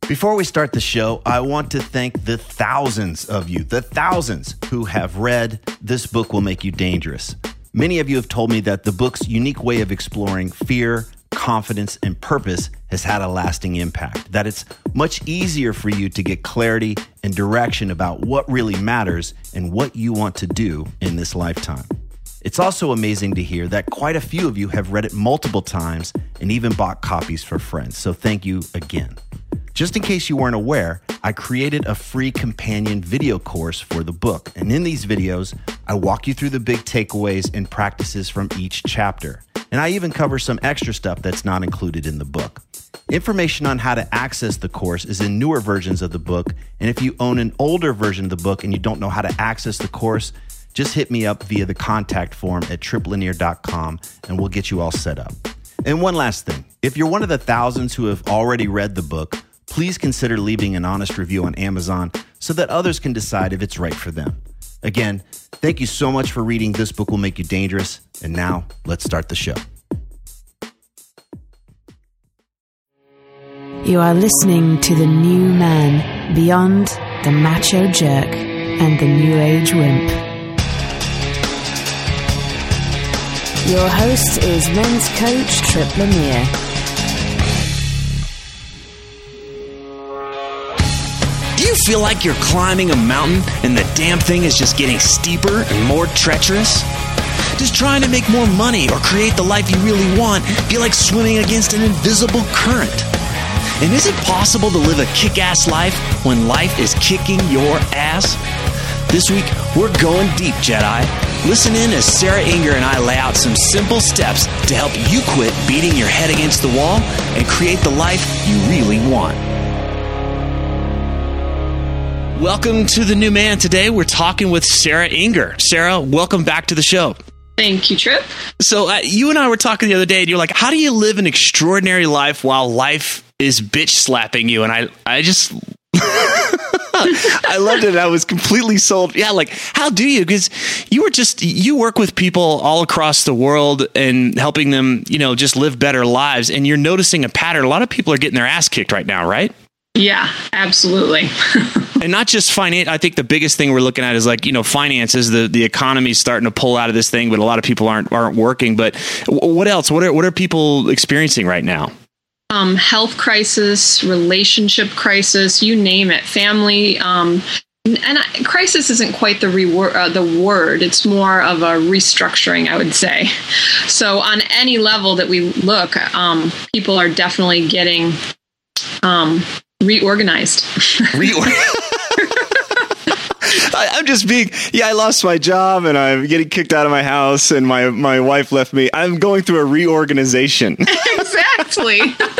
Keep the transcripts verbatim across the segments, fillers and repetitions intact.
Before we start the show, I want to thank the thousands of you, the thousands who have read This Book Will Make You Dangerous. Many of you have told me that the book's unique way of exploring fear, confidence, and purpose has had a lasting impact, that it's much easier for you to get clarity and direction about what really matters and what you want to do in this lifetime. It's also amazing to hear that quite a few of you have read it multiple times and even bought copies for friends, so thank you again. Just in case you weren't aware, I created a free companion video course for the book. And in these videos, I walk you through the big takeaways and practices from each chapter. And I even cover some extra stuff that's not included in the book. Information on how to access the course is in newer versions of the book. And if you own an older version of the book and you don't know how to access the course, just hit me up via the contact form at trip lanier dot com and we'll get you all set up. And one last thing, if you're one of the thousands who have already read the book, please consider leaving an honest review on Amazon so that others can decide if it's right for them. Again, thank you so much for reading This Book Will Make You Dangerous. And now, let's start the show. You are listening to The New Man, Beyond the Macho Jerk and the New Age Wimp. Your host is men's coach Trip Lanier. Do you feel like you're climbing a mountain and the damn thing is just getting steeper and more treacherous? Does trying to make more money or create the life you really want feel like swimming against an invisible current? And is it possible to live a kick-ass life when life is kicking your ass? This week, we're going deep, Jedi. Listen in as Sarah Inger and I lay out some simple steps to help you quit beating your head against the wall and create the life you really want. Welcome to The New Man. Today, we're talking with Sarah Inger. Sarah, welcome back to the show. Thank you, Trip. So uh, you and I were talking the other day, and you're like, how do you live an extraordinary life while life is bitch slapping you? And I, I just... I loved it. I was completely sold. Yeah, like, how do you? Because you were just, you work with people all across the world and helping them, you know, just live better lives. And you're noticing a pattern. A lot of people are getting their ass kicked right now, right? Yeah, absolutely. And not just finance. I think the biggest thing we're looking at is like, you know, finances. The the economy's starting to pull out of this thing, but a lot of people aren't aren't working. But what else? What are what are people experiencing right now? Um, health crisis, relationship crisis, you name it, family. Um, and I, crisis isn't quite the rewor- uh, the word. It's more of a restructuring, I would say. So on any level that we look, um, people are definitely getting um, reorganized. Reorganized. I, I'm just being, yeah, I lost my job and I'm getting kicked out of my house and my, my wife left me. I'm going through a reorganization. Exactly.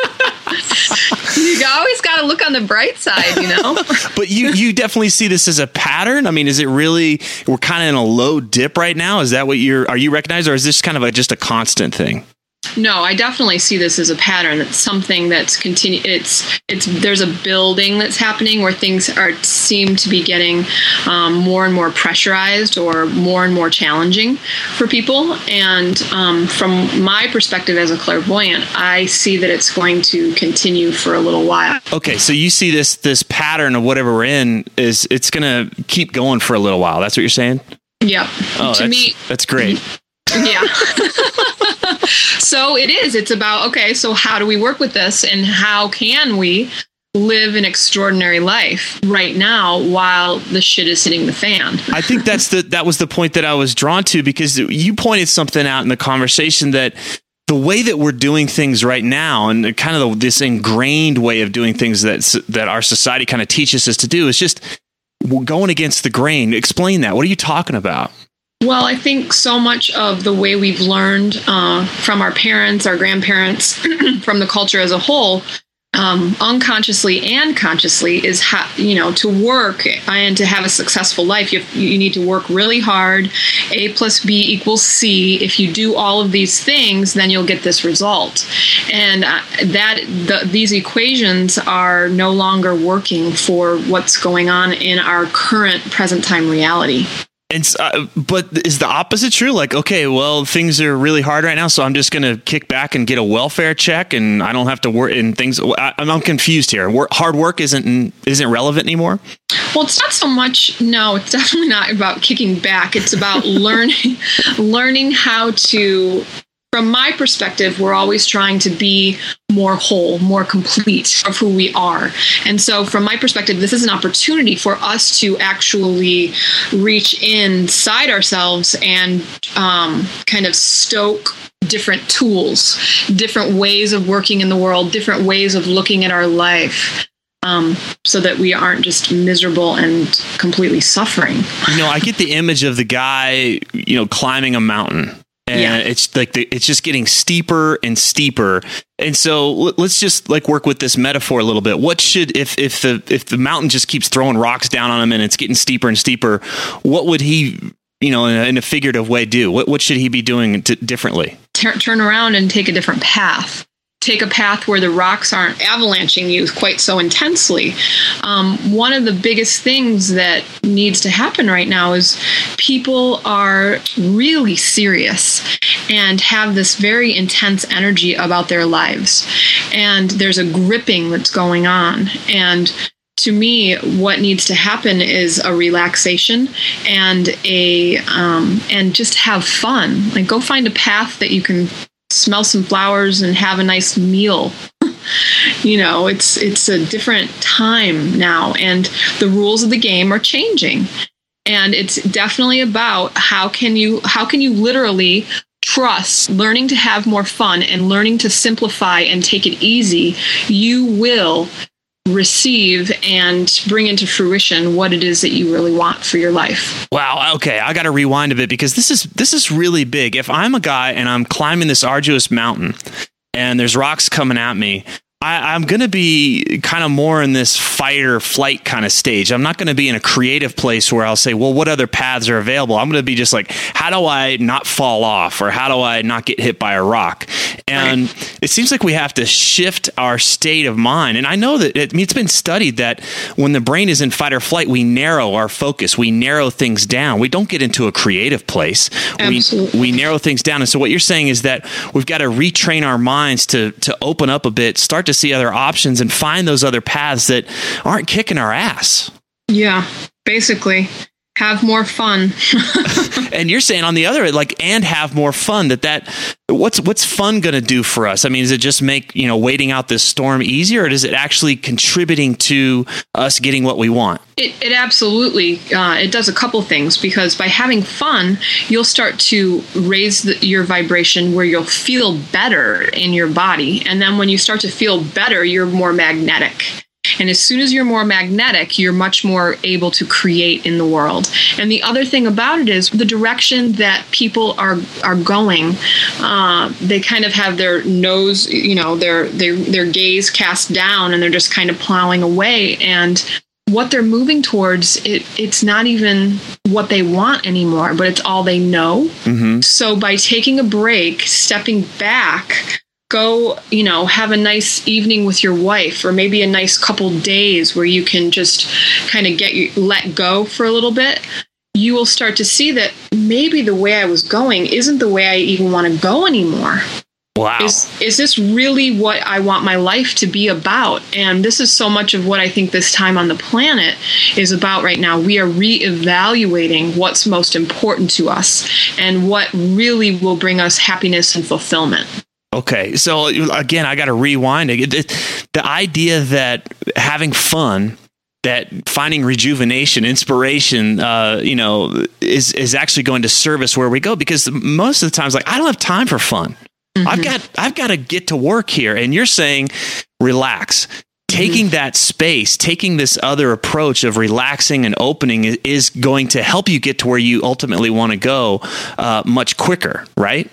You always got to look on the bright side, you know? But you, you definitely see this as a pattern. I mean, is it really, we're kind of in a low dip right now? Is that what you're, are you recognized, or is this kind of a, just a constant thing? No, I definitely see this as a pattern. It's something that's continue. It's it's there's a building that's happening where things are seem to be getting um, more and more pressurized or more and more challenging for people. And um, from my perspective as a clairvoyant, I see that it's going to continue for a little while. Okay, so you see this this pattern of whatever we're in is it's going to keep going for a little while. That's what you're saying? Yep. Oh, to that's, me, that's great. Yeah. So it is. It's about, okay, so how do we work with this and how can we live an extraordinary life right now while the shit is hitting the fan? I think that's the that was the point that I was drawn to, because you pointed something out in the conversation that the way that we're doing things right now, and kind of the, this ingrained way of doing things that that our society kind of teaches us to do, is just going against the grain. Explain that. What are you talking about? Well, I think so much of the way we've learned uh, from our parents, our grandparents, from the culture as a whole, um, unconsciously and consciously, is how, you know, to work and to have a successful life, you have, you need to work really hard. A plus B equals C. If you do all of these things, then you'll get this result. And uh, that the, these equations are no longer working for what's going on in our current present time reality. And uh, but is the opposite true? Like, okay, well, things are really hard right now, so I'm just going to kick back and get a welfare check, and I don't have to work. And things, I, I'm confused here. Work, hard work isn't isn't relevant anymore. Well, it's not so much. No, it's definitely not about kicking back. It's about learning, learning how to. From my perspective, we're always trying to be more whole, more complete of who we are. And so from my perspective, this is an opportunity for us to actually reach inside ourselves and um, kind of stoke different tools, different ways of working in the world, different ways of looking at our life. Um, so that we aren't just miserable and completely suffering. You know, I get the image of the guy, you know, climbing a mountain. And yeah. it's like the, it's just getting steeper and steeper. And so let's just like work with this metaphor a little bit. What should, if if the if the mountain just keeps throwing rocks down on him and it's getting steeper and steeper, what would he, you know, in a, in a figurative way do? What what should he be doing t- differently? Tur- turn around and take a different path. Take a path where the rocks aren't avalanching you quite so intensely. Um, one of the biggest things that needs to happen right now is people are really serious and have this very intense energy about their lives. And there's a gripping that's going on. And to me, what needs to happen is a relaxation and a um, and just have fun. Like, go find a path that you can smell some flowers and have a nice meal. You know, it's it's a different time now, and the rules of the game are changing. And it's definitely about how can you how can you literally trust, learning to have more fun and learning to simplify and take it easy. You will receive and bring into fruition what it is that you really want for your life. Wow. Okay. I got to rewind a bit because this is, this is really big. If I'm a guy and I'm climbing this arduous mountain and there's rocks coming at me, I, I'm going to be kind of more in this fight or flight kind of stage. I'm not going to be in a creative place where I'll say, well, what other paths are available? I'm going to be just like, how do I not fall off, or how do I not get hit by a rock? And right. It seems like we have to shift our state of mind. And I know that it, I mean, it's been studied that when the brain is in fight or flight, we narrow our focus. We narrow things down. We don't get into a creative place. Absolutely. We, we narrow things down. And so what you're saying is that we've got to retrain our minds to, to open up a bit, start to see other options and find those other paths that aren't kicking our ass. Yeah, basically. Have more fun. And you're saying on the other, like, and have more fun, that that what's what's fun going to do for us? I mean, does it just make, you know, waiting out this storm easier, or is it actually contributing to us getting what we want? It, it absolutely, uh, it does a couple things, because by having fun, you'll start to raise the, your vibration where you'll feel better in your body. And then when you start to feel better, you're more magnetic. And as soon as you're more magnetic, you're much more able to create in the world. And the other thing about it is the direction that people are are going. Uh, they kind of have their nose, you know, their their their gaze cast down, and they're just kind of plowing away. And what they're moving towards, it it's not even what they want anymore, but it's all they know. Mm-hmm. So by taking a break, stepping back, go, you know, have a nice evening with your wife, or maybe a nice couple days where you can just kind of get you let go for a little bit. You will start to see that maybe the way I was going isn't the way I even want to go anymore. Wow. Is is this really what I want my life to be about? And this is so much of what I think this time on the planet is about right now. We are reevaluating what's most important to us and what really will bring us happiness and fulfillment. Okay, so again, I got to rewind it. The idea that having fun, that finding rejuvenation, inspiration, uh, you know, is is actually going to serve us where we go. Because most of the times, like, I don't have time for fun. Mm-hmm. I've got I've got to get to work here. And you're saying, relax. Taking mm-hmm. that space, taking this other approach of relaxing and opening is going to help you get to where you ultimately want to go uh, much quicker, right?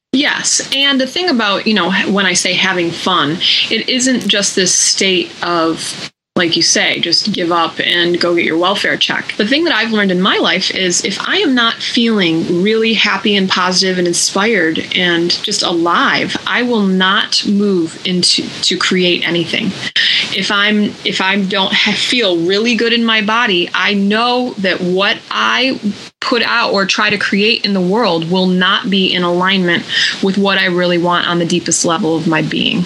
Yes. And the thing about, you know, when I say having fun, it isn't just this state of like you say, just give up and go get your welfare check. The thing that I've learned in my life is if I am not feeling really happy and positive and inspired and just alive, I will not move into to create anything. If I'm if I don't have, feel really good in my body, I know that what I put out or try to create in the world will not be in alignment with what I really want on the deepest level of my being.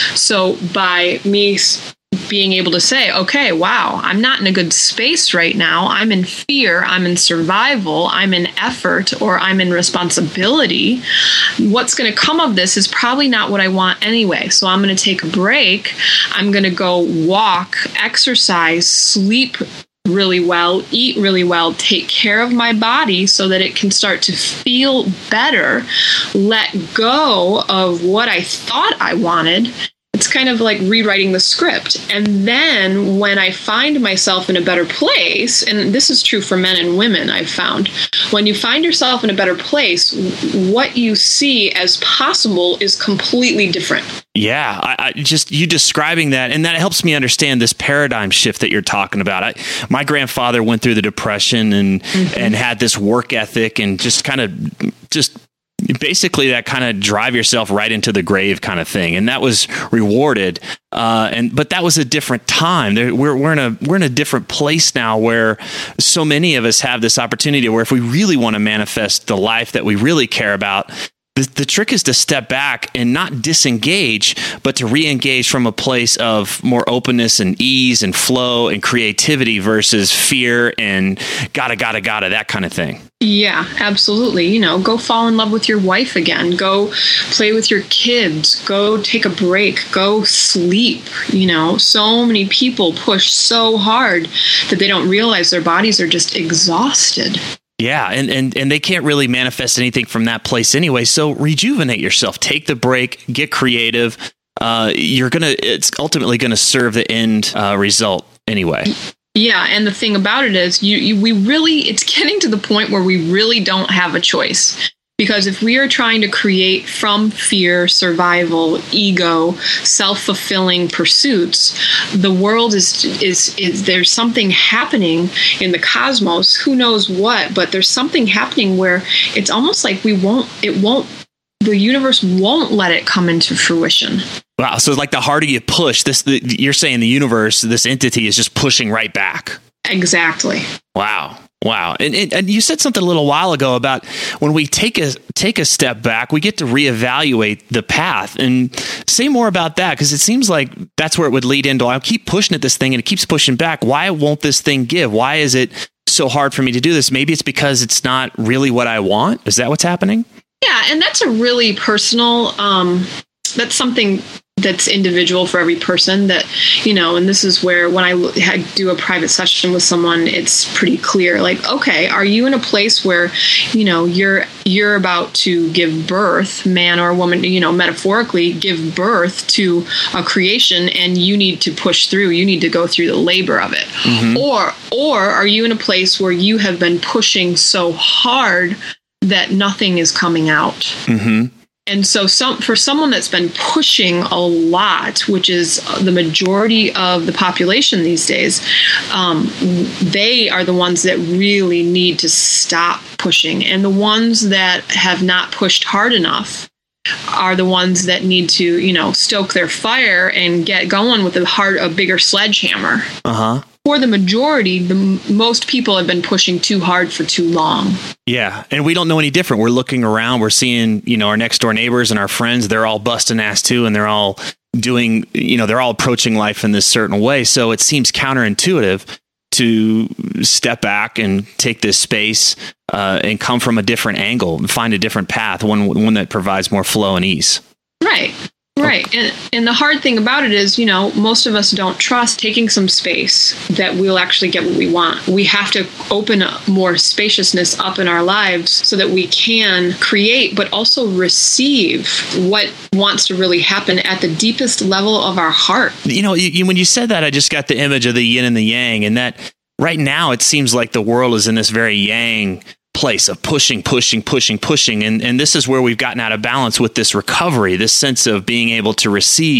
So by me being able to say, okay, wow, I'm not in a good space right now. I'm in fear. I'm in survival. I'm in effort, or I'm in responsibility. What's going to come of this is probably not what I want anyway. So I'm going to take a break. I'm going to go walk, exercise, sleep really well, eat really well, take care of my body so that it can start to feel better, let go of what I thought I wanted. It's kind of like rewriting the script. And then when I find myself in a better place, and this is true for men and women, I've found, when you find yourself in a better place, what you see as possible is completely different. Yeah, I, I just you describing that, and that helps me understand this paradigm shift that you're talking about. I, my grandfather went through the Depression and mm-hmm. and had this work ethic and just kind of just basically that kind of drive yourself right into the grave kind of thing, and that was rewarded. Uh, and but that was a different time. There, we're we're in a we're in a different place now, where so many of us have this opportunity where if we really want to manifest the life that we really care about, The, the trick is to step back and not disengage, but to re-engage from a place of more openness and ease and flow and creativity versus fear and gotta, gotta, gotta, that kind of thing. Yeah, absolutely. You know, go fall in love with your wife again. Go play with your kids. Go take a break. Go sleep. You know, so many people push so hard that they don't realize their bodies are just exhausted. Yeah, and, and and they can't really manifest anything from that place anyway. So rejuvenate yourself. Take the break. Get creative. Uh, you're gonna. It's ultimately going to serve the end uh, result anyway. Yeah, and the thing about it is, you, you we really. It's getting to the point where we really don't have a choice. Because if we are trying to create from fear, survival, ego, self-fulfilling pursuits, the world is, is, is there's something happening in the cosmos, who knows what, but there's something happening where it's almost like we won't, it won't, the universe won't let it come into fruition. Wow. So it's like the harder you push, this, the, you're saying the universe, this entity is just pushing right back. Exactly. Wow. Wow. And, and and you said something a little while ago about when we take a take a step back, we get to reevaluate the path. And say more about that, because it seems like that's where it would lead into, I keep pushing at this thing and it keeps pushing back. Why won't this thing give? Why is it so hard for me to do this? Maybe it's because it's not really what I want. Is that what's happening? Yeah. And that's a really personal, um, that's something that's individual for every person, that, you know, and this is where when I had, do a private session with someone, it's pretty clear, like, okay, are you in a place where, you know, you're, you're about to give birth, man or woman, you know, metaphorically give birth to a creation, and you need to push through, you need to go through the labor of it. Mm-hmm. Or, or are you in a place where you have been pushing so hard that nothing is coming out? Mm-hmm. And so some, for someone that's been pushing a lot, which is the majority of the population these days, um, they are the ones that really need to stop pushing. And the ones that have not pushed hard enough are the ones that need to, you know, stoke their fire and get going with a hard, a bigger sledgehammer. Uh-huh. For the majority, the most people have been pushing too hard for too long. Yeah. And we don't know any different. We're looking around, we're seeing, you know, our next door neighbors and our friends, they're all busting ass too. And they're all doing, you know, they're all approaching life in this certain way. So it seems counterintuitive to step back and take this space uh, and come from a different angle and find a different path, one, one that provides more flow and ease. Right. Right. And and the hard thing about it is, you know, most of us don't trust taking some space that we'll actually get what we want. We have to open up more spaciousness up in our lives so that we can create, but also receive what wants to really happen at the deepest level of our heart. You know, you, you, when you said that, I just got the image of the yin and the yang, and that right now it seems like the world is in this very yang place of pushing, pushing, pushing, pushing. And, and this is where we've gotten out of balance with this recovery, this sense of being able to receive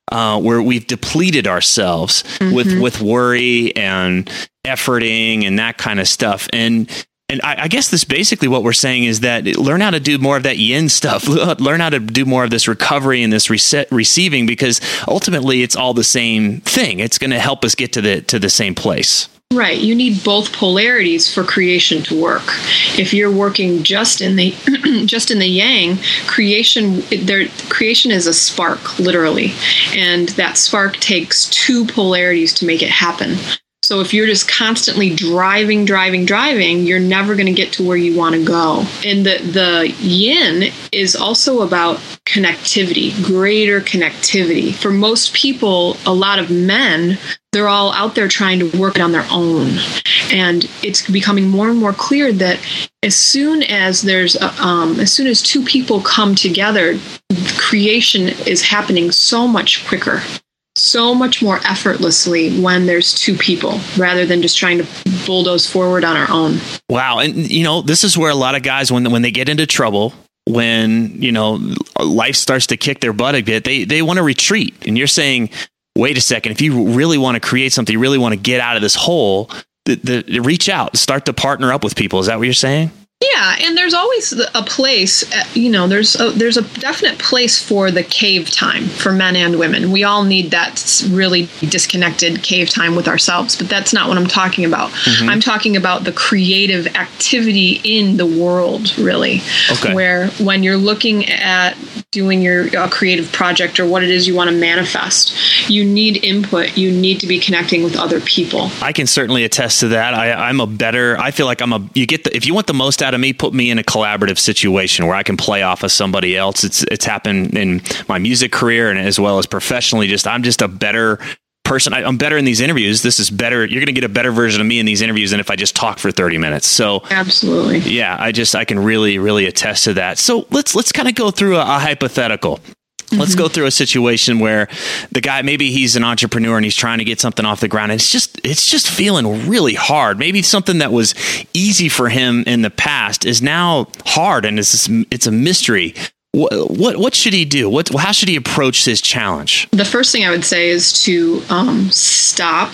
uh, where we've depleted ourselves mm-hmm. with, with worry and efforting and that kind of stuff. And And I, I guess this basically what we're saying is that learn how to do more of that yin stuff. Learn how to do more of this recovery and this reset, receiving, because ultimately it's all the same thing. It's going to help us get to the to the same place. Right. You need both polarities for creation to work. If you're working just in the just in the yang, creation there creation is a spark, literally. And that spark takes two polarities to make it happen. So if you're just constantly driving, driving, driving, you're never going to get to where you want to go. And the, the yin is also about connectivity, greater connectivity. For most people, a lot of men, they're all out there trying to work it on their own. And it's becoming more and more clear that as soon as there's, a, um, as soon as two people come together, creation is happening so much quicker. So much more effortlessly when there's two people rather than just trying to bulldoze forward on our own. Wow. And, you know, this is where a lot of guys, when when they get into trouble, when, you know, life starts to kick their butt a bit, they, they want to retreat. And you're saying, wait a second, if you really want to create something, you really want to get out of this hole, the, the, reach out, start to partner up with people. Is that what you're saying? Yeah, and there's always a place, you know, there's a, there's a definite place for the cave time for men and women. We all need that really disconnected cave time with ourselves, but that's not what I'm talking about. Mm-hmm. I'm talking about the creative activity in the world, really, okay. Where when you're looking at doing your uh, creative project or what it is you want to manifest, you need input. You need to be connecting with other people. I can certainly attest to that. I, I'm a better, I feel like I'm a, you get the, if you want the most out of me, put me in a collaborative situation where I can play off of somebody else. It's it's happened in my music career and as well as professionally. Just I'm just a better person. I, I'm better in these interviews. This is better. You're going to get a better version of me in these interviews than if I just talk for thirty minutes. So absolutely, yeah. I just I can really really attest to that. So let's let's kind of go through a, a hypothetical. Let's go through a situation where the guy, maybe he's an entrepreneur and he's trying to get something off the ground. And it's just, it's just feeling really hard. Maybe something that was easy for him in the past is now hard, and it's it's a mystery. What what what should he do? What how should he approach this challenge? The first thing I would say is to um, stop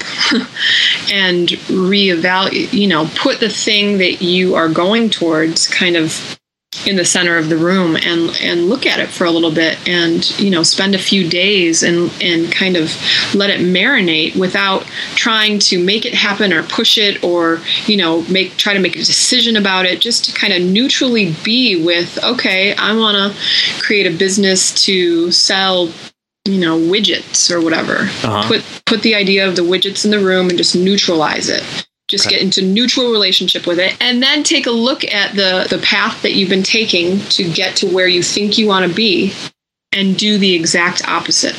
and reevaluate. You know, put the thing that you are going towards kind of in the center of the room and and look at it for a little bit, and you know, spend a few days and and kind of let it marinate without trying to make it happen or push it or you know make try to make a decision about it. Just to kind of neutrally be with, okay, I want to create a business to sell you know widgets or whatever. Uh-huh. Put put the idea of the widgets in the room and just neutralize it. Just okay. Get into neutral relationship with it, and then take a look at the, the path that you've been taking to get to where you think you want to be, and do the exact opposite.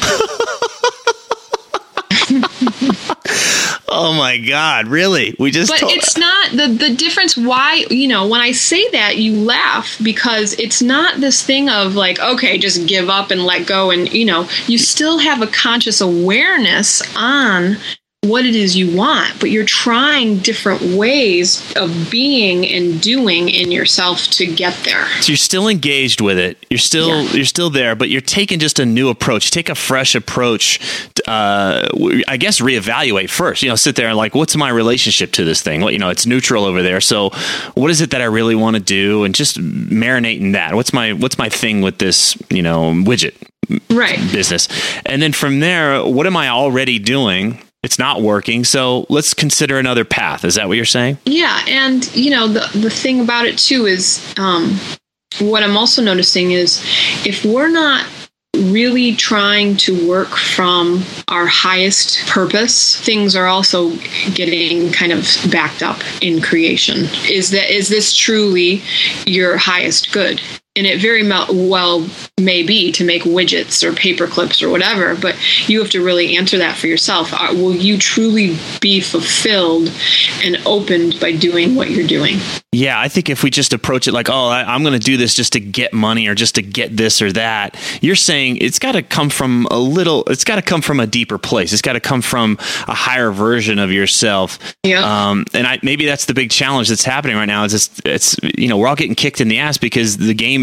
Oh my God, really? We just But told- it's not the, the difference. Why, you know, when I say that, you laugh because it's not this thing of like, okay, just give up and let go. And, you know, you still have a conscious awareness on what it is you want, but you're trying different ways of being and doing in yourself to get there. So you're still engaged with it. You're still yeah. you're still there, but you're taking just a new approach. Take a fresh approach. Uh, I guess reevaluate first. You know, sit there and like, what's my relationship to this thing? Well, you know, it's neutral over there. So, what is it that I really want to do? And just marinate in that. What's my what's my thing with this? You know, widget right business, and then from there, what am I already doing? It's not working, so let's consider another path. Is that what you're saying? Yeah, and you know the the thing about it too is um, what I'm also noticing is if we're not really trying to work from our highest purpose, things are also getting kind of backed up in creation. Is that is this truly your highest good? And it very well may be to make widgets or paper clips or whatever, but you have to really answer that for yourself. Will you truly be fulfilled and opened by doing what you're doing? Yeah, I think if we just approach it like, oh, I, I'm going to do this just to get money or just to get this or that, you're saying it's got to come from a little, it's got to come from a deeper place. It's got to come from a higher version of yourself. Yeah. Um, and I, maybe that's the big challenge that's happening right now is it's, it's, you know, we're all getting kicked in the ass because the game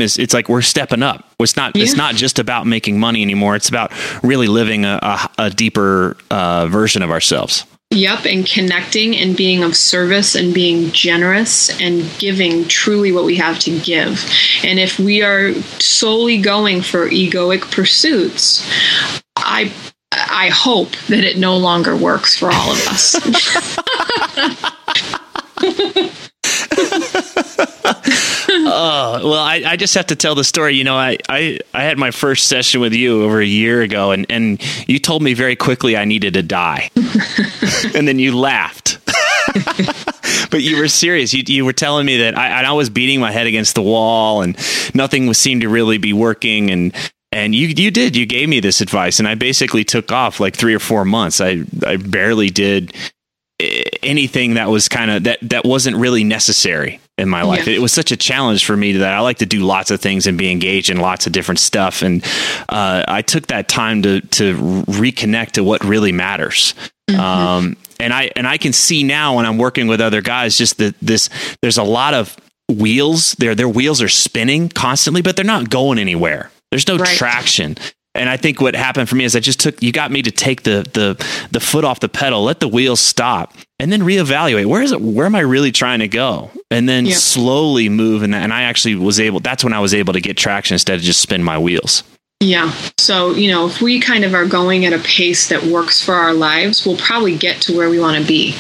game is, it's like we're stepping up. It's not, Yeah. it's not just about making money anymore. It's about really living a, a, a deeper uh, version of ourselves. Yep, and connecting and being of service and being generous and giving truly what we have to give. And if we are solely going for egoic pursuits, I I hope that it no longer works for all of us. Oh, well, I, I just have to tell the story. You know, I, I, I had my first session with you over a year ago, and, and you told me very quickly I needed to die. And then you laughed. But you were serious. You, you were telling me that I, I was beating my head against the wall, and nothing was, seemed to really be working. And And you you did. You gave me this advice, and I basically took off like three or four months. I, I barely did anything that was kind of that that wasn't really necessary in my life. Yeah. It was such a challenge for me that I like to do lots of things and be engaged in lots of different stuff. And uh, I took that time to to reconnect to what really matters. Mm-hmm. Um, and I and I can see now when I'm working with other guys, just that this there's a lot of wheels. Their their wheels are spinning constantly, but they're not going anywhere. There's no right. traction. And I think what happened for me is I just took, you got me to take the, the, the foot off the pedal, let the wheels stop, and then reevaluate. Where is it? Where am I really trying to go? And then yeah. slowly move. And, and I actually was able, that's when I was able to get traction instead of just spin my wheels. Yeah. So, you know, if we kind of are going at a pace that works for our lives, we'll probably get to where we want to be.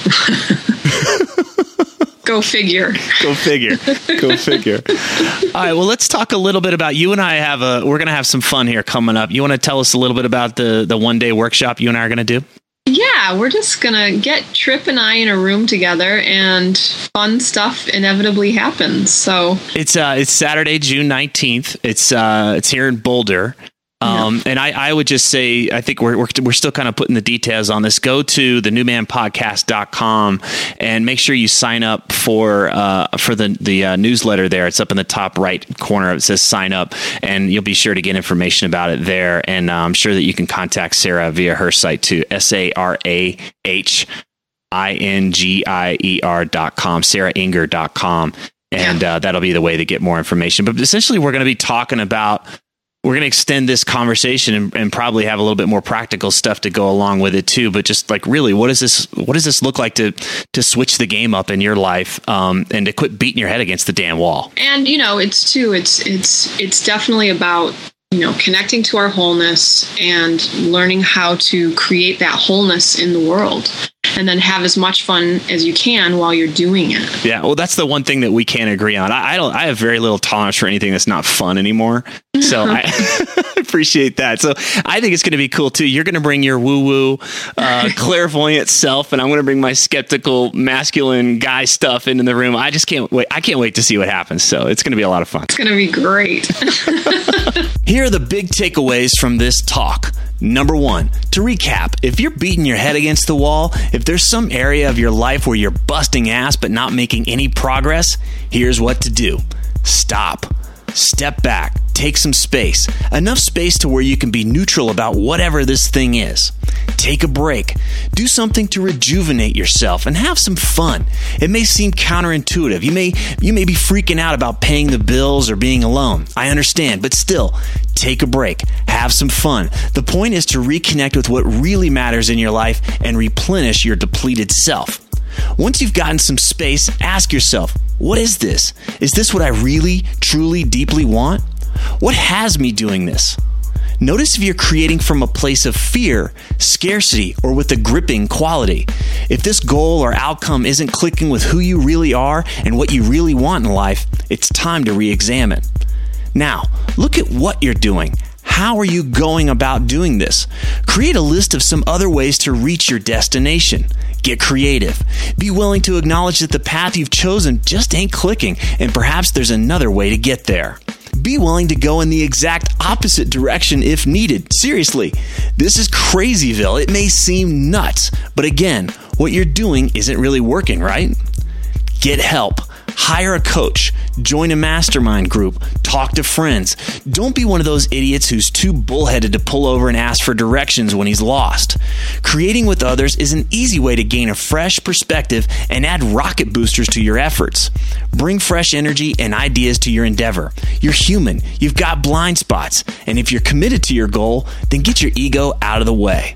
Go figure. Go figure. Go figure. All right. Well, let's talk a little bit about you and I have a, we're going to have some fun here coming up. You want to tell us a little bit about the, the one day workshop you and I are going to do? Yeah, we're just going to get Trip and I in a room together, and fun stuff inevitably happens. So it's, uh, it's Saturday, June nineteenth. It's, uh, it's here in Boulder. Um, yeah. And I, I would just say, I think we're, we're, we're still kind of putting the details on this. Go to the new man podcast dot com and make sure you sign up for, uh, for the, the uh, newsletter there. It's up in the top right corner. It says sign up, and you'll be sure to get information about it there. And uh, I'm sure that you can contact Sarah via her site too. S A R A H I N G I E R dot com, sarah inger dot com. And uh, that'll be the way to get more information. But essentially, we're going to be talking about, we're going to extend this conversation and, and probably have a little bit more practical stuff to go along with it too. But just like, really, what does this, what does this look like to, to switch the game up in your life, um, and to quit beating your head against the damn wall? And, you know, it's too, it's, it's, it's definitely about, you know, connecting to our wholeness and learning how to create that wholeness in the world, and then have as much fun as you can while you're doing it. Yeah. Well, that's the one thing that we can't agree on. I, I don't, I have very little tolerance for anything that's not fun anymore. So I appreciate that. So I think it's going to be cool too. You're going to bring your woo woo, uh, clairvoyant self, and I'm going to bring my skeptical masculine guy stuff into the room. I just can't wait. I can't wait to see what happens. So it's going to be a lot of fun. It's going to be great. Here are the big takeaways from this talk. Number one, to recap, if you're beating your head against the wall, if there's some area of your life where you're busting ass but not making any progress, here's what to do. Stop. Step back. Take some space. Enough space to where you can be neutral about whatever this thing is. Take a break. Do something to rejuvenate yourself and have some fun. It may seem counterintuitive. You may you may be freaking out about paying the bills or being alone. I understand, but still, take a break. Have some fun. The point is to reconnect with what really matters in your life and replenish your depleted self. Once you've gotten some space, ask yourself, what is this? Is this what I really, truly, deeply want? What has me doing this? Notice if you're creating from a place of fear, scarcity, or with a gripping quality. If this goal or outcome isn't clicking with who you really are and what you really want in life, it's time to re-examine. Now, look at what you're doing. How are you going about doing this? Create a list of some other ways to reach your destination. Get creative. Be willing to acknowledge that the path you've chosen just ain't clicking, and perhaps there's another way to get there. Be willing to go in the exact opposite direction if needed. Seriously, this is Crazyville. It may seem nuts, but again, what you're doing isn't really working, right? Get help. Hire a coach, join a mastermind group, talk to friends. Don't be one of those idiots who's too bullheaded to pull over and ask for directions when he's lost. Creating with others is an easy way to gain a fresh perspective and add rocket boosters to your efforts. Bring fresh energy and ideas to your endeavor. You're human, you've got blind spots, and if you're committed to your goal, then get your ego out of the way.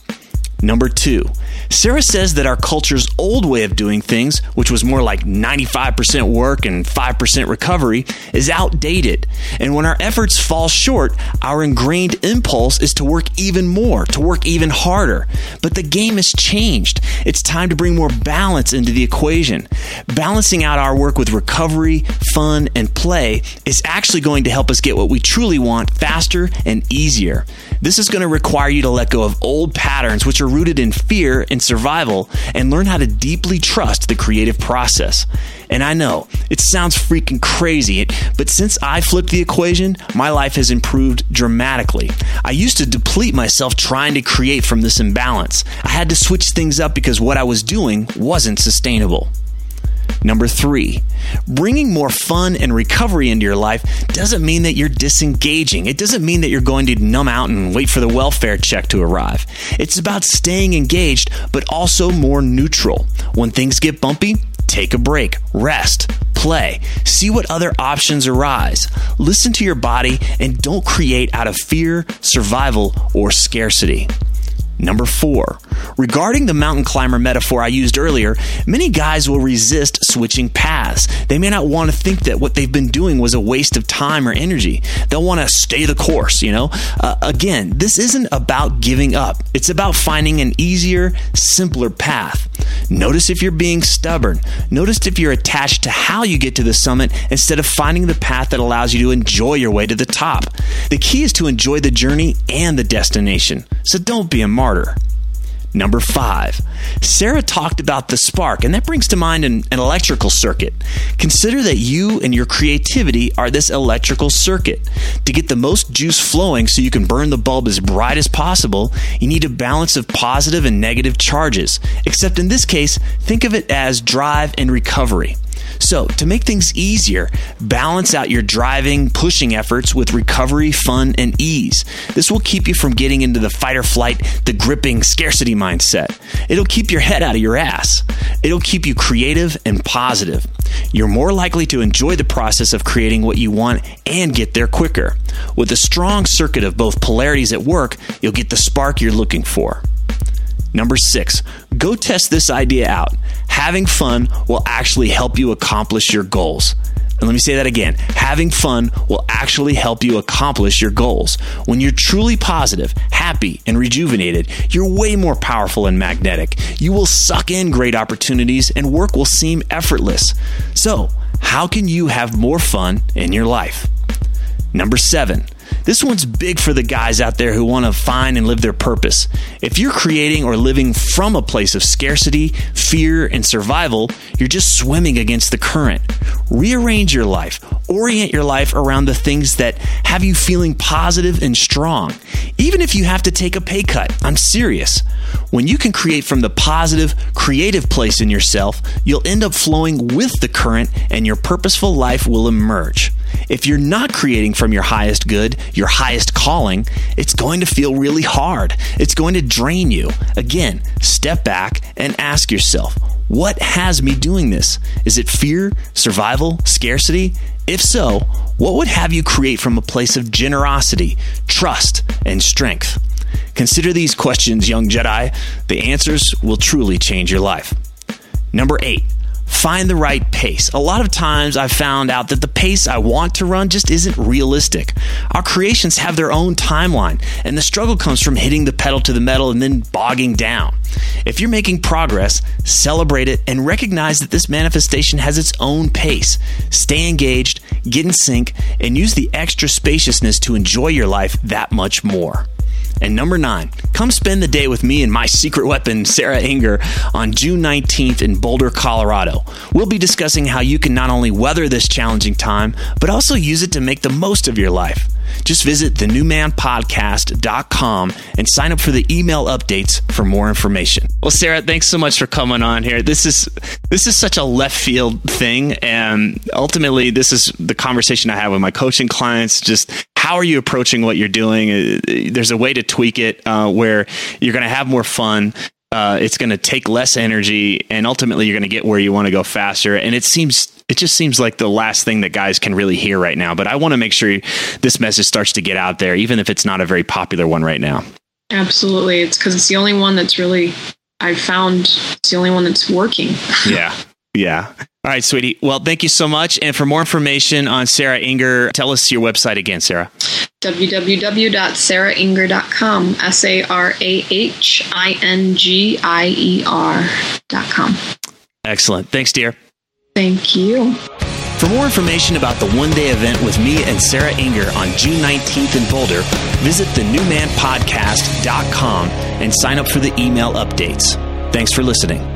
Number two, Sarah says that our culture's old way of doing things, which was more like ninety-five percent work and five percent recovery, is outdated. And when our efforts fall short, our ingrained impulse is to work even more, to work even harder. But the game has changed. It's time to bring more balance into the equation. Balancing out our work with recovery, fun, and play is actually going to help us get what we truly want faster and easier. This is going to require you to let go of old patterns which are rooted in fear and survival and learn how to deeply trust the creative process. And I know, it sounds freaking crazy, but since I flipped the equation, my life has improved dramatically. I used to deplete myself trying to create from this imbalance. I had to switch things up because what I was doing wasn't sustainable. Number three, bringing more fun and recovery into your life doesn't mean that you're disengaging. It doesn't mean that you're going to numb out and wait for the welfare check to arrive. It's about staying engaged, but also more neutral. When things get bumpy, take a break, rest, play, see what other options arise. Listen to your body and don't create out of fear, survival, or scarcity. Number four, regarding the mountain climber metaphor I used earlier, many guys will resist switching paths. They may not want to think that what they've been doing was a waste of time or energy. They'll want to stay the course, you know? Uh, again, this isn't about giving up. It's about finding an easier, simpler path. Notice if you're being stubborn. Notice if you're attached to how you get to the summit instead of finding the path that allows you to enjoy your way to the top. The key is to enjoy the journey and the destination. So don't be a martyr. Number five, Sarah talked about the spark, and that brings to mind an, an electrical circuit. Consider that you and your creativity are this electrical circuit. To get the most juice flowing so you can burn the bulb as bright as possible, you need a balance of positive and negative charges. Except in this case, think of it as drive and recovery. So, to make things easier, balance out your driving, pushing efforts with recovery, fun, and ease. This will keep you from getting into the fight or flight, the gripping scarcity mindset. It'll keep your head out of your ass. It'll keep you creative and positive. You're more likely to enjoy the process of creating what you want and get there quicker. With a strong circuit of both polarities at work, you'll get the spark you're looking for. Number six, go test this idea out. Having fun will actually help you accomplish your goals. And let me say that again. Having fun will actually help you accomplish your goals. When you're truly positive, happy, and rejuvenated, you're way more powerful and magnetic. You will suck in great opportunities and work will seem effortless. So, how can you have more fun in your life? Number seven, this one's big for the guys out there who want to find and live their purpose. If you're creating or living from a place of scarcity, fear, and survival, you're just swimming against the current. Rearrange your life. Orient your life around the things that have you feeling positive and strong. Even if you have to take a pay cut, I'm serious. When you can create from the positive, creative place in yourself, you'll end up flowing with the current and your purposeful life will emerge. If you're not creating from your highest good, your highest calling, it's going to feel really hard. It's going to drain you. Again, step back and ask yourself, what has me doing this? Is it fear, survival, scarcity? If so, what would have you create from a place of generosity, trust, and strength? Consider these questions, young Jedi. The answers will truly change your life. Number eight, find the right pace. A lot of times I've found out that the pace I want to run just isn't realistic. Our creations have their own timeline, and the struggle comes from hitting the pedal to the metal and then bogging down. If you're making progress, celebrate it and recognize that this manifestation has its own pace. Stay engaged, get in sync, and use the extra spaciousness to enjoy your life that much more. And number nine, come spend the day with me and my secret weapon, Sarah Inger, on June nineteenth in Boulder, Colorado. We'll be discussing how you can not only weather this challenging time, but also use it to make the most of your life. Just visit the new man podcast dot com and sign up for the email updates for more information. Well, Sarah, thanks so much for coming on here. This is this is such a left field thing, and ultimately, this is the conversation I have with my coaching clients. Just how are you approaching what you're doing? There's a way to tweak it uh, where you're going to have more fun. Uh, it's going to take less energy, and ultimately you're going to get where you want to go faster. And it seems, it just seems like the last thing that guys can really hear right now. But I want to make sure this message starts to get out there, even if it's not a very popular one right now. Absolutely. It's because it's the only one that's really, I've found it's the only one that's working. Yeah. Yeah. All right, sweetie. Well, thank you so much. And for more information on Sarah Inger, tell us your website again, Sarah. w w w dot sarah inger dot com. S A R A H I N G I E R dot com. Excellent. Thanks, dear. Thank you. For more information about the one-day event with me and Sarah Inger on June nineteenth in Boulder, visit the new man podcast dot com and sign up for the email updates. Thanks for listening.